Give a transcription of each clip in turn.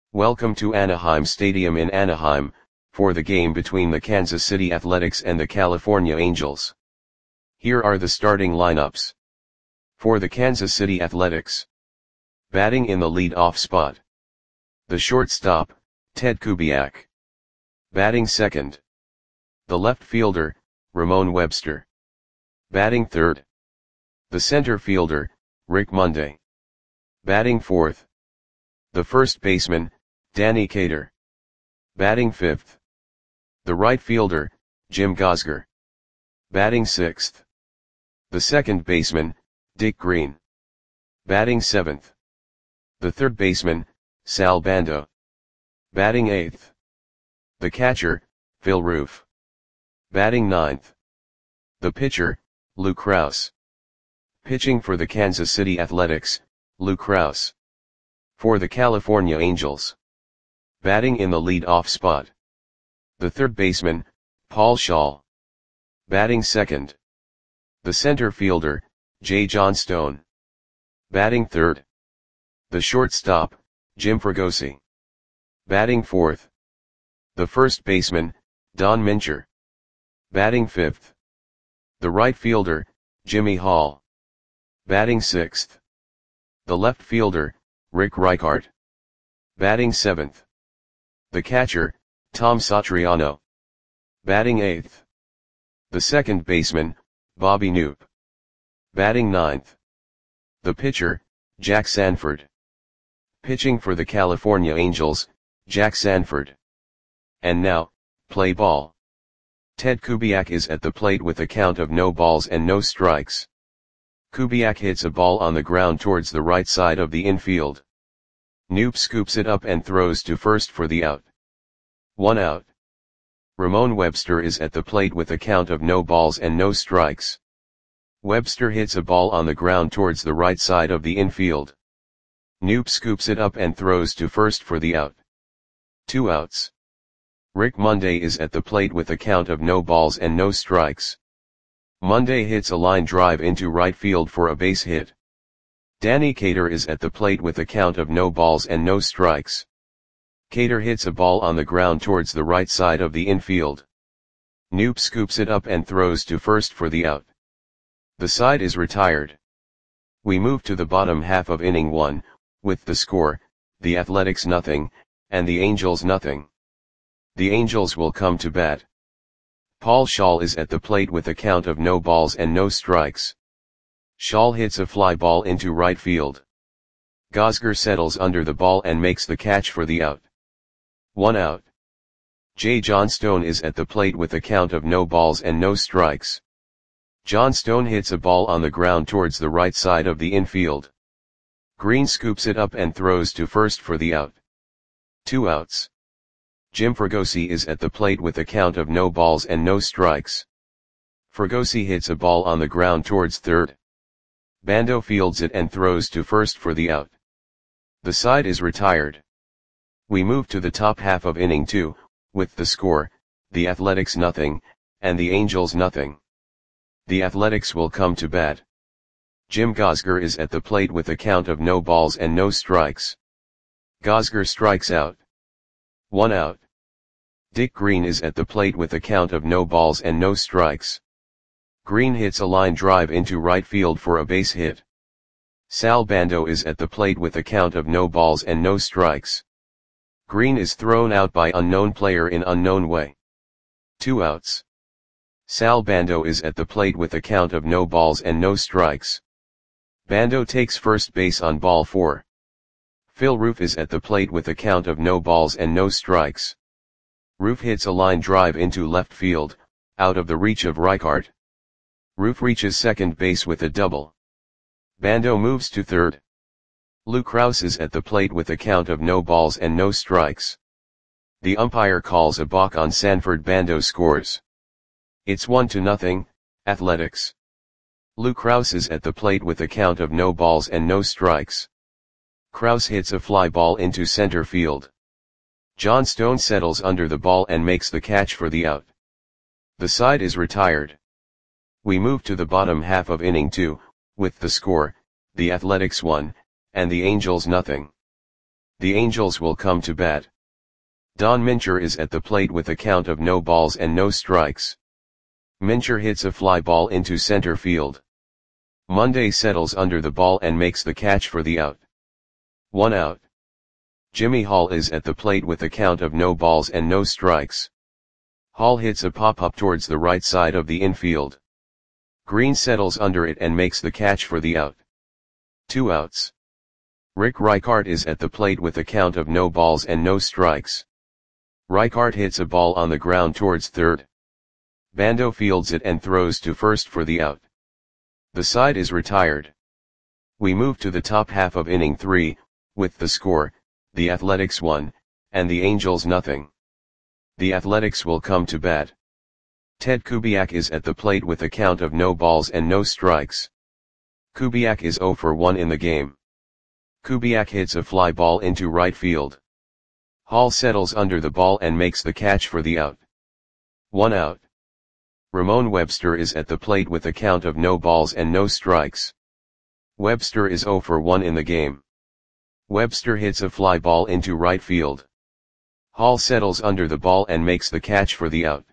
Welcome to Anaheim Stadium in Anaheim, for the game between the Kansas City Athletics and the California Angels. Here are the starting lineups. For the Kansas City Athletics. Batting in the lead-off spot. The shortstop, Ted Kubiak. Batting second. The left fielder, Ramon Webster. Batting third. The center fielder, Rick Monday. Batting fourth. The first baseman, Danny Cater. Batting fifth. The right fielder, Jim Gosger. Batting sixth. The second baseman, Dick Green. Batting seventh. The third baseman, Sal Bando. Batting eighth. The catcher, Phil Roof. Batting ninth. The pitcher, Lou Krause. Pitching for the Kansas City Athletics, Lou Krause. For the California Angels. Batting in the lead-off spot. The third baseman, Paul Schall. Batting second. The center fielder, Jay Johnstone. Batting third. The shortstop, Jim Fregosi. Batting fourth. The first baseman, Don Mincher. Batting fifth. The right fielder, Jimmy Hall. Batting sixth. The left fielder, Rick Reichart. Batting seventh. The catcher, Tom Satriano. Batting eighth. The second baseman, Bobby Knoop. Batting ninth. The pitcher, Jack Sanford. Pitching for the California Angels, Jack Sanford. And now, play ball. Ted Kubiak is at the plate with a count of no balls and no strikes. Kubiak hits a ball on the ground towards the right side of the infield. Knoop scoops it up and throws to first for the out. 1 out. Ramon Webster is at the plate with a count of no balls and no strikes. Webster hits a ball on the ground towards the right side of the infield. Knoop scoops it up and throws to first for the out. 2 outs. Rick Monday is at the plate with a count of no balls and no strikes. Monday hits a line drive into right field for a base hit. Danny Cater is at the plate with a count of no balls and no strikes. Cater hits a ball on the ground towards the right side of the infield. Knoop scoops it up and throws to first for the out. The side is retired. We move to the bottom half of inning 1, with the score, the Athletics 0, and the Angels 0. The Angels will come to bat. Paul Schall is at the plate with a count of no balls and no strikes. Schall hits a fly ball into right field. Gosger settles under the ball and makes the catch for the out. 1 out. Jay Johnstone is at the plate with a count of no balls and no strikes. Johnstone hits a ball on the ground towards the right side of the infield. Green scoops it up and throws to first for the out. 2 outs. Jim Fregosi is at the plate with a count of no balls and no strikes. Fregosi hits a ball on the ground towards third. Bando fields it and throws to first for the out. The side is retired. We move to the top half of inning 2, with the score, the Athletics 0, and the Angels 0. The Athletics will come to bat. Jim Gosger is at the plate with a count of no balls and no strikes. Gosger strikes out. 1 out. Dick Green is at the plate with a count of no balls and no strikes. Green hits a line drive into right field for a base hit. Sal Bando is at the plate with a count of no balls and no strikes. Green is thrown out by unknown player in unknown way. 2 outs. Sal Bando is at the plate with a count of no balls and no strikes. Bando takes first base on ball 4. Phil Roof is at the plate with a count of no balls and no strikes. Roof hits a line drive into left field, out of the reach of Reichart. Roof reaches second base with a double. Bando moves to third. Lou Krause is at the plate with a count of no balls and no strikes. The umpire calls a balk on Sanford. Bando scores. It's 1-0, Athletics. Lou Krause is at the plate with a count of no balls and no strikes. Krause hits a fly ball into center field. Johnstone settles under the ball and makes the catch for the out. The side is retired. We move to the bottom half of inning 2, with the score, the Athletics 1, and the Angels 0. The Angels will come to bat. Don Mincher is at the plate with a count of no balls and no strikes. Mincher hits a fly ball into center field. Monday settles under the ball and makes the catch for the out. 1 out. Jimmy Hall is at the plate with a count of no balls and no strikes. Hall hits a pop-up towards the right side of the infield. Green settles under it and makes the catch for the out. 2 outs. Rick Reichart is at the plate with a count of no balls and no strikes. Reichart hits a ball on the ground towards third. Bando fields it and throws to first for the out. The side is retired. We move to the top half of inning 3, with the score, the Athletics 1, and the Angels nothing. The Athletics will come to bat. Ted Kubiak is at the plate with a count of no balls and no strikes. Kubiak is 0 for 1 in the game. Kubiak hits a fly ball into right field. Hall settles under the ball and makes the catch for the out. 1 out. Ramon Webster is at the plate with a count of no balls and no strikes. Webster is 0 for 1 in the game. Webster hits a fly ball into right field. Hall settles under the ball and makes the catch for the out.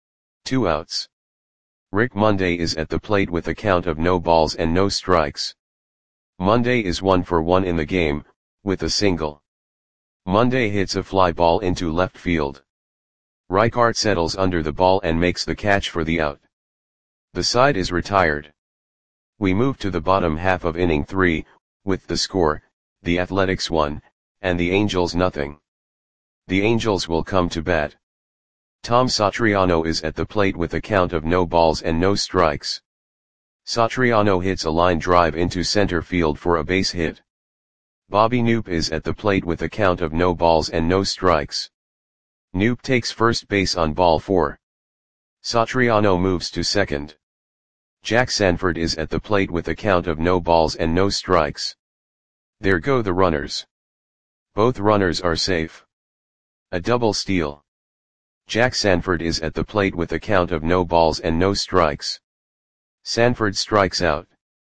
2 outs. Rick Monday is at the plate with a count of no balls and no strikes. Monday is 1 for 1 in the game, with a single. Monday hits a fly ball into left field. Reichart settles under the ball and makes the catch for the out. The side is retired. We move to the bottom half of inning 3, with the score, the Athletics 1, and the Angels nothing. The Angels will come to bat. Tom Satriano is at the plate with a count of no balls and no strikes. Satriano hits a line drive into center field for a base hit. Bobby Knoop is at the plate with a count of no balls and no strikes. Knoop takes first base on ball 4. Satriano moves to second. Jack Sanford is at the plate with a count of no balls and no strikes. There go the runners. Both runners are safe. A double steal. Jack Sanford is at the plate with a count of no balls and no strikes. Sanford strikes out.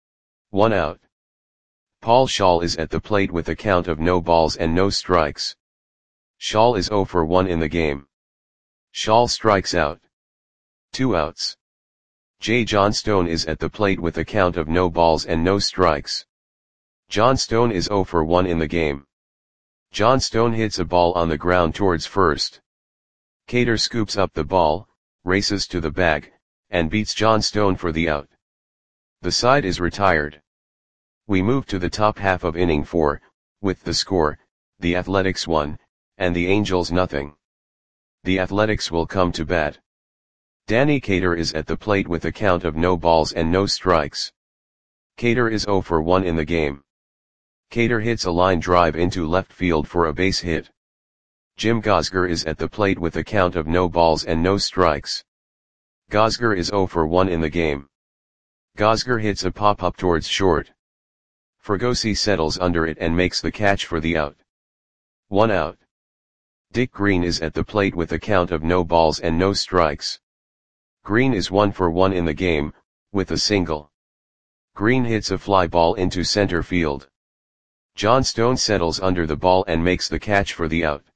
1 out. Paul Schall is at the plate with a count of no balls and no strikes. Schall is 0 for 1 in the game. Schall strikes out. 2 outs. Jay Johnstone is at the plate with a count of no balls and no strikes. Johnstone is 0 for 1 in the game. Johnstone hits a ball on the ground towards first. Cater scoops up the ball, races to the bag, and beats Johnstone for the out. The side is retired. We move to the top half of inning 4, with the score, the Athletics 1, and the Angels nothing. The Athletics will come to bat. Danny Cater is at the plate with a count of no balls and no strikes. Cater is 0 for 1 in the game. Cater hits a line drive into left field for a base hit. Jim Gosger is at the plate with a count of no balls and no strikes. Gosger is 0 for 1 in the game. Gosger hits a pop-up towards short. Fregosi settles under it and makes the catch for the out. 1 out. Dick Green is at the plate with a count of no balls and no strikes. Green is 1 for 1 in the game, with a single. Green hits a fly ball into center field. Johnstone settles under the ball and makes the catch for the out.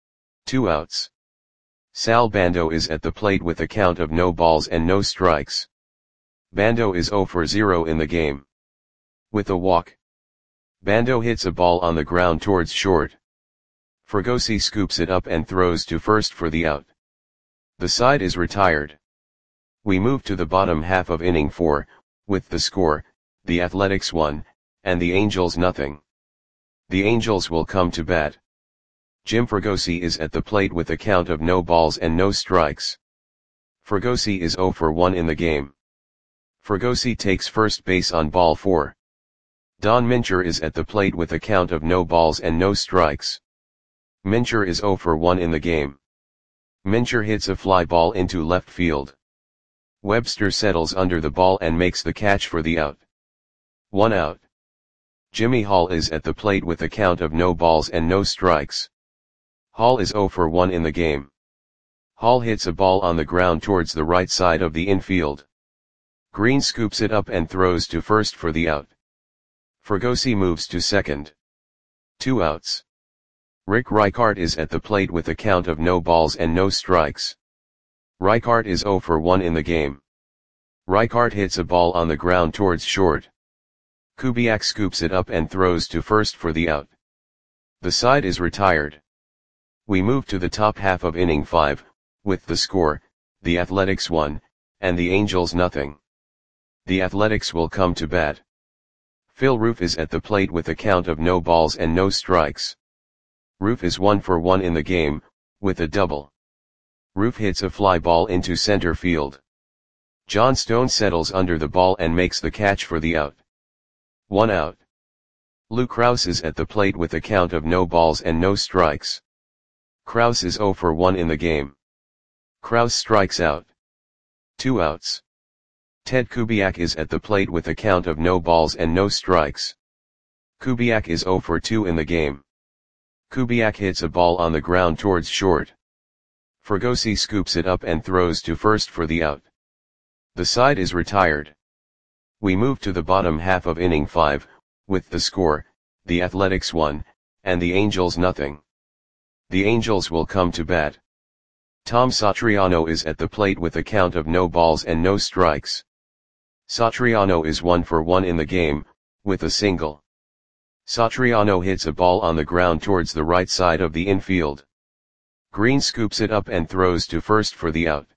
2 outs. Sal Bando is at the plate with a count of no balls and no strikes. Bando is 0 for 0 in the game. With a walk. Bando hits a ball on the ground towards short. Fregosi scoops it up and throws to first for the out. The side is retired. We move to the bottom half of inning 4, with the score, the Athletics 1, and the Angels nothing. The Angels will come to bat. Jim Fregosi is at the plate with a count of no balls and no strikes. Fregosi is 0 for 1 in the game. Fregosi takes first base on ball 4. Don Mincher is at the plate with a count of no balls and no strikes. Mincher is 0 for 1 in the game. Mincher hits a fly ball into left field. Webster settles under the ball and makes the catch for the out. 1 out. Jimmy Hall is at the plate with a count of no balls and no strikes. Hall is 0 for 1 in the game. Hall hits a ball on the ground towards the right side of the infield. Green scoops it up and throws to first for the out. Fregosi moves to second. 2 outs. Rick Reichart is at the plate with a count of no balls and no strikes. Reichart is 0 for 1 in the game. Reichart hits a ball on the ground towards short. Kubiak scoops it up and throws to first for the out. The side is retired. We move to the top half of inning 5, with the score, the Athletics 1, and the Angels nothing. The Athletics will come to bat. Phil Roof is at the plate with a count of no balls and no strikes. Roof is 1 for 1 in the game, with a double. Roof hits a fly ball into center field. John Stone settles under the ball and makes the catch for the out. 1 out. Lou Krause is at the plate with a count of no balls and no strikes. Krause is 0 for 1 in the game. Krause strikes out. 2 outs. Ted Kubiak is at the plate with a count of no balls and no strikes. Kubiak is 0 for 2 in the game. Kubiak hits a ball on the ground towards short. Fregosi scoops it up and throws to first for the out. The side is retired. We move to the bottom half of inning 5, with the score, the Athletics 1, and the Angels nothing. The Angels will come to bat. Tom Satriano is at the plate with a count of no balls and no strikes. Satriano is 1 for 1 in the game, with a single. Satriano hits a ball on the ground towards the right side of the infield. Green scoops it up and throws to first for the out.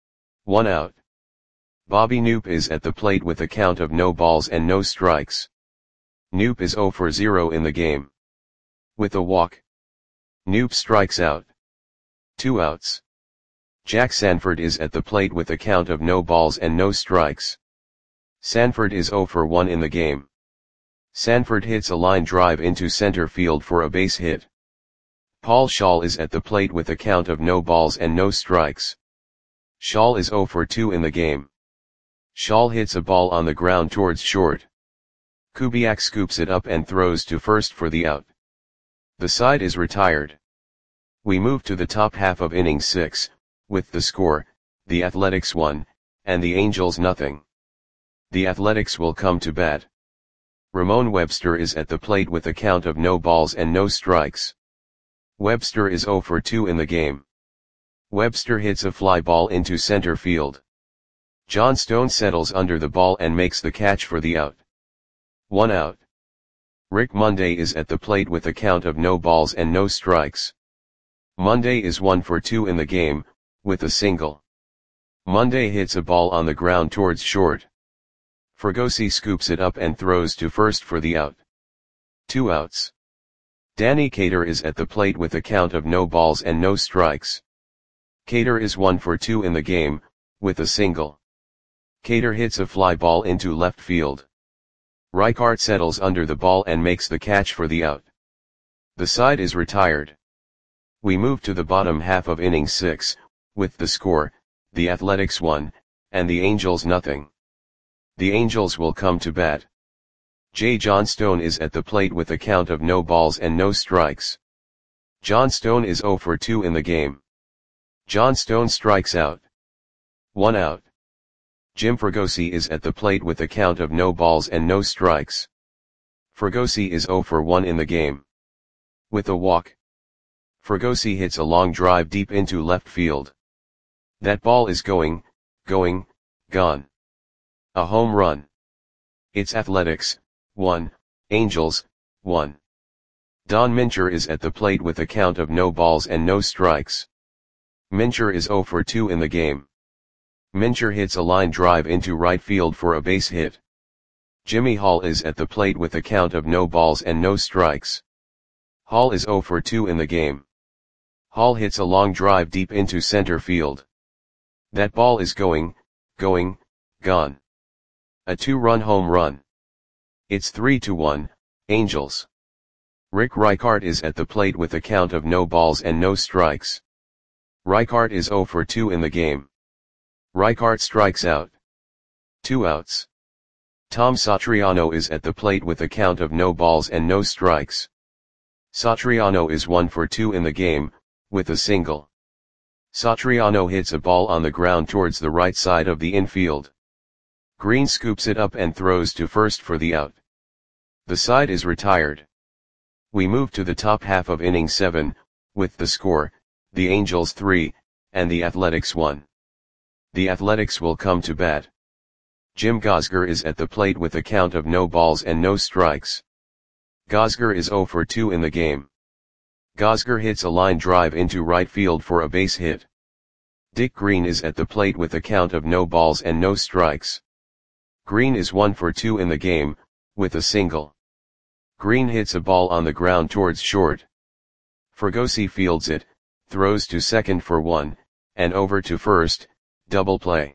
1 out. Bobby Knoop is at the plate with a count of no balls and no strikes. Knoop is 0 for 0 in the game. With a walk. Knoop strikes out. 2 outs. Jack Sanford is at the plate with a count of no balls and no strikes. Sanford is 0 for 1 in the game. Sanford hits a line drive into center field for a base hit. Paul Schall is at the plate with a count of no balls and no strikes. Schall is 0 for 2 in the game. Schall hits a ball on the ground towards short. Kubiak scoops it up and throws to first for the out. The side is retired. We move to the top half of inning 6, with the score, the Athletics 1, and the Angels nothing. The Athletics will come to bat. Ramon Webster is at the plate with a count of no balls and no strikes. Webster is 0 for 2 in the game. Webster hits a fly ball into center field. John Stone settles under the ball and makes the catch for the out. 1 out. Rick Monday is at the plate with a count of no balls and no strikes. Monday is 1 for 2 in the game, with a single. Monday hits a ball on the ground towards short. Fregosi scoops it up and throws to first for the out. 2 outs. Danny Cater is at the plate with a count of no balls and no strikes. Cater is 1 for 2 in the game, with a single. Cater hits a fly ball into left field. Reichart settles under the ball and makes the catch for the out. The side is retired. We move to the bottom half of inning 6, with the score, the Athletics 1, and the Angels nothing. The Angels will come to bat. J. John Stone is at the plate with a count of no balls and no strikes. John Stone is 0 for 2 in the game. John Stone strikes out. 1 out. Jim Fregosi is at the plate with a count of no balls and no strikes. Fregosi is 0 for 1 in the game. With a walk. Fregosi hits a long drive deep into left field. That ball is going, gone. A home run. It's Athletics, 1, Angels, 1. Don Mincher is at the plate with a count of no balls and no strikes. Mincher is 0 for 2 in the game. Mincher hits a line drive into right field for a base hit. Jimmy Hall is at the plate with a count of no balls and no strikes. Hall is 0 for 2 in the game. Hall hits a long drive deep into center field. That ball is going, gone. A 2-run home run. It's 3-1, Angels. Rick Reichart is at the plate with a count of no balls and no strikes. Reichart is 0 for 2 in the game. Reichart strikes out. 2 outs. Tom Satriano is at the plate with a count of no balls and no strikes. Satriano is 1 for 2 in the game, with a single. Satriano hits a ball on the ground towards the right side of the infield. Green scoops it up and throws to first for the out. The side is retired. We move to the top half of inning 7, with the score, the Angels 3, and the Athletics 1. The Athletics will come to bat. Jim Gosger is at the plate with a count of no balls and no strikes. Gosger is 0 for 2 in the game. Gosger hits a line drive into right field for a base hit. Dick Green is at the plate with a count of no balls and no strikes. Green is 1 for 2 in the game, with a single. Green hits a ball on the ground towards short. Fregosi fields it, throws to second for 1, and over to first, double play.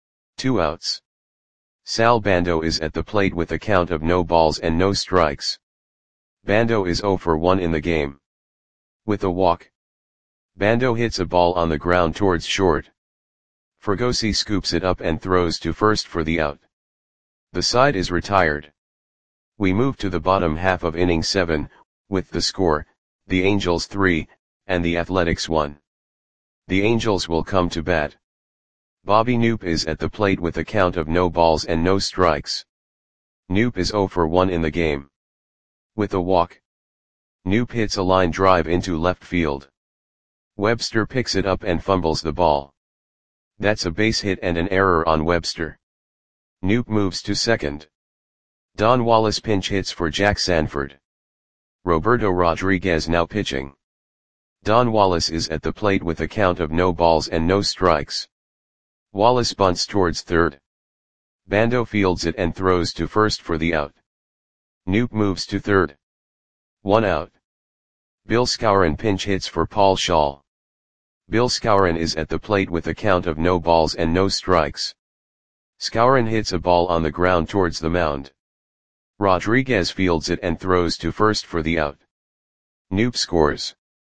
2 outs. Sal Bando is at the plate with a count of no balls and no strikes. Bando is 0 for 1 in the game. With a walk. Bando hits a ball on the ground towards short. Fregosi scoops it up and throws to first for the out. The side is retired. We move to the bottom half of inning 7, with the score, the Angels 3, and the Athletics 1. The Angels will come to bat. Bobby Knoop is at the plate with a count of no balls and no strikes. Knoop is 0 for 1 in the game. With a walk. Knoop hits a line drive into left field. Webster picks it up and fumbles the ball. That's a base hit and an error on Webster. Knoop moves to second. Don Wallace pinch hits for Jack Sanford. Roberto Rodriguez now pitching. Don Wallace is at the plate with a count of no balls and no strikes. Wallace bunts towards third. Bando fields it and throws to first for the out. Knoop moves to third. 1 out. Bill Skowron pinch hits for Paul Schall. Bill Skowron is at the plate with a count of no balls and no strikes. Skowron hits a ball on the ground towards the mound. Rodriguez fields it and throws to first for the out. Knoop scores.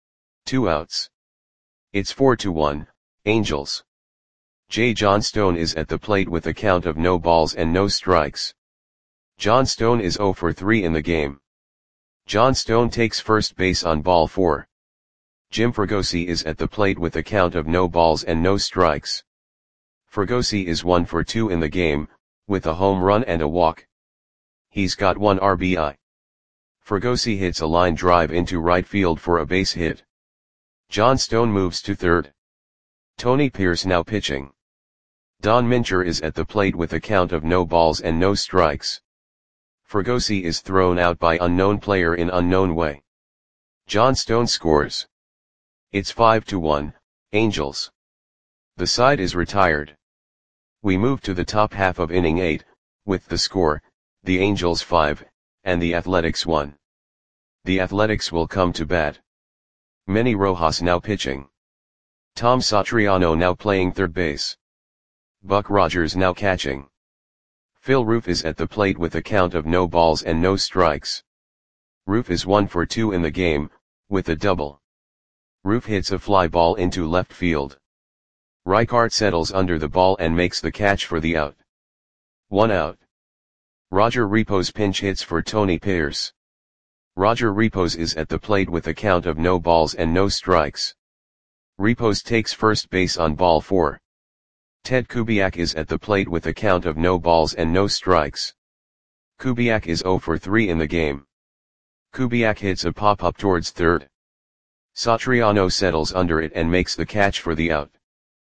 2 outs. It's 4-1, Angels. J. Johnstone is at the plate with a count of no balls and no strikes. Johnstone is 0 for 3 in the game. Johnstone takes first base on ball 4. Jim Fregosi is at the plate with a count of no balls and no strikes. Fregosi is 1 for 2 in the game, with a home run and a walk. He's got 1 RBI. Fregosi hits a line drive into right field for a base hit. Johnstone moves to third. Tony Pierce now pitching. Don Mincher is at the plate with a count of no balls and no strikes. Fregosi is thrown out by unknown player in unknown way. Johnstone scores. It's 5-1, Angels. The side is retired. We move to the top half of inning 8, with the score, the Angels 5, and the Athletics 1. The Athletics will come to bat. Manny Rojas now pitching. Tom Satriano now playing third base. Buck Rogers now catching. Phil Roof is at the plate with a count of no balls and no strikes. Roof is 1 for 2 in the game, with a double. Roof hits a fly ball into left field. Reichart settles under the ball and makes the catch for the out. 1 out. Roger Repos pinch hits for Tony Pierce. Roger Repos is at the plate with a count of no balls and no strikes. Repos takes first base on ball 4. Ted Kubiak is at the plate with a count of no balls and no strikes. Kubiak is 0 for 3 in the game. Kubiak hits a pop-up towards third. Satriano settles under it and makes the catch for the out.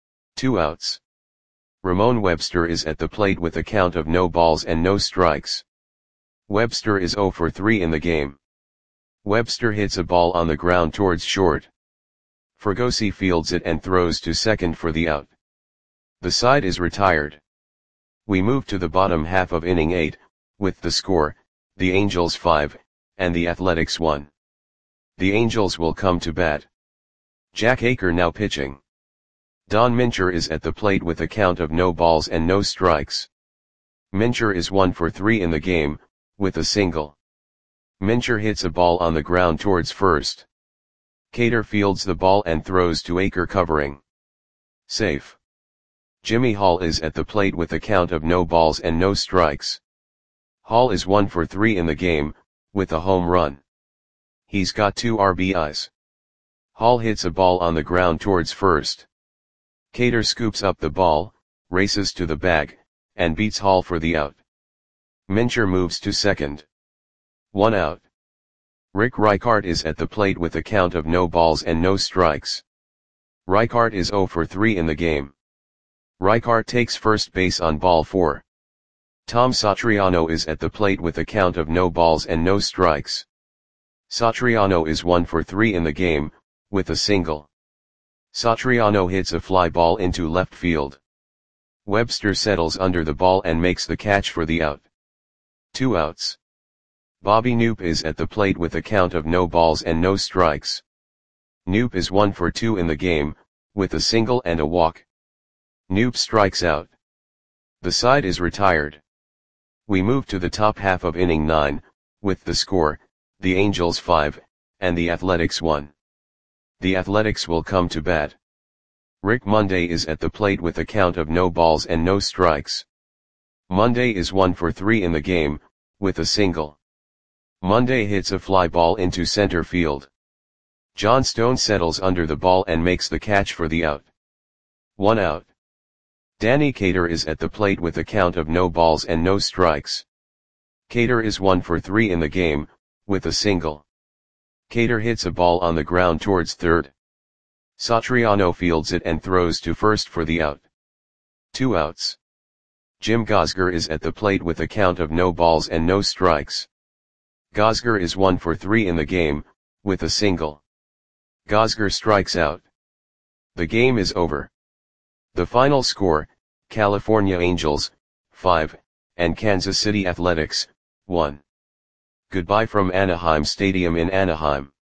2 outs. Ramon Webster is at the plate with a count of no balls and no strikes. Webster is 0 for 3 in the game. Webster hits a ball on the ground towards short. Fregosi fields it and throws to second for the out. The side is retired. We move to the bottom half of inning 8, with the score, the Angels 5, and the Athletics 1. The Angels will come to bat. Jack Aker now pitching. Don Mincher is at the plate with a count of no balls and no strikes. Mincher is 1 for 3 in the game, with a single. Mincher hits a ball on the ground towards first. Cater fields the ball and throws to Aker covering. Safe. Jimmy Hall is at the plate with a count of no balls and no strikes. Hall is 1 for 3 in the game, with a home run. He's got 2 RBIs. Hall hits a ball on the ground towards first. Cater scoops up the ball, races to the bag, and beats Hall for the out. Mincher moves to second. 1 out. Rick Reichart is at the plate with a count of no balls and no strikes. Reichart is 0 for 3 in the game. Reichart takes first base on ball 4. Tom Satriano is at the plate with a count of no balls and no strikes. Satriano is 1 for 3 in the game, with a single. Satriano hits a fly ball into left field. Webster settles under the ball and makes the catch for the out. 2 outs. Bobby Knoop is at the plate with a count of no balls and no strikes. Knoop is 1 for 2 in the game, with a single and a walk. Knoop strikes out. The side is retired. We move to the top half of inning 9, with the score, the Angels 5, and the Athletics 1. The Athletics will come to bat. Rick Monday is at the plate with a count of no balls and no strikes. Monday is 1 for 3 in the game, with a single. Monday hits a fly ball into center field. John Stone settles under the ball and makes the catch for the out. 1 out. Danny Cater is at the plate with a count of no balls and no strikes. Cater is 1 for 3 in the game, with a single. Cater hits a ball on the ground towards third. Satriano fields it and throws to first for the out. 2 outs. Jim Gosger is at the plate with a count of no balls and no strikes. Gosger is 1 for 3 in the game, with a single. Gosger strikes out. The game is over. The final score, California Angels, 5, and Kansas City Athletics, 1. Goodbye from Anaheim Stadium in Anaheim.